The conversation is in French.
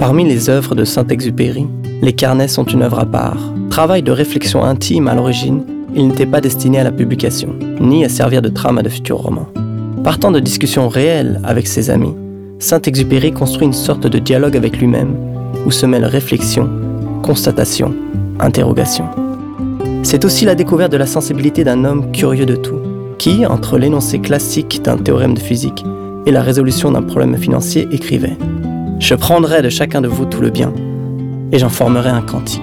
Parmi les œuvres de Saint-Exupéry, les carnets sont une œuvre à part. Travail de réflexion intime à l'origine, il n'était pas destiné à la publication, ni à servir de trame à de futurs romans. Partant de discussions réelles avec ses amis, Saint-Exupéry construit une sorte de dialogue avec lui-même, où se mêlent réflexion, constatation, interrogation. C'est aussi la découverte de la sensibilité d'un homme curieux de tout, qui, entre l'énoncé classique d'un théorème de physique et la résolution d'un problème financier, écrivait « Je prendrai de chacun de vous tout le bien, et j'en formerai un cantique. »